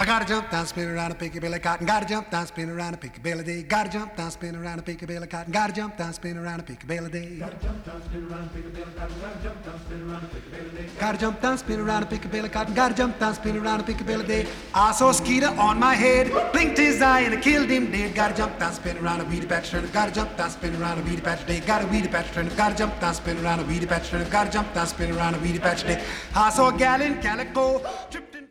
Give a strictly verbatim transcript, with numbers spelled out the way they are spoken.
I gotta jump down, spin around and pick a bill of cotton. Gotta jump down, spin around and pick a bill of day. Gotta jump down, spin around and pick a bill of cotton. Gotta jump down, spin around and pick a bill of day. Gotta jump down, spin around and pick a bill of cotton. Gotta jump down, spin around and pick a bill of day. Gotta jump down, spin around and pick a bill of cotton. Gotta jump down, spin around and pick a bill of day. I saw a skeeter on my head, blinked his eye and I killed him dead. Gotta jump down, spin around a weedy patch turnip. Gotta jump down, spin around a weedy patch day. Gotta weedy patch turnip. Gotta jump down, spin around a weedy patch turnip. Gotta jump down, spin around a weedy patch day. I saw a gal in calico. Trip